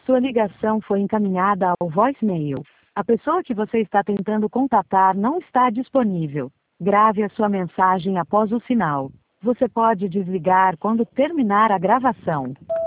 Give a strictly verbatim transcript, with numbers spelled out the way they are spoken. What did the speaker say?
Sua ligação foi encaminhada ao voicemail. A pessoa que você está tentando contatar não está disponível. Grave a sua mensagem após o sinal. Você pode desligar quando terminar a gravação.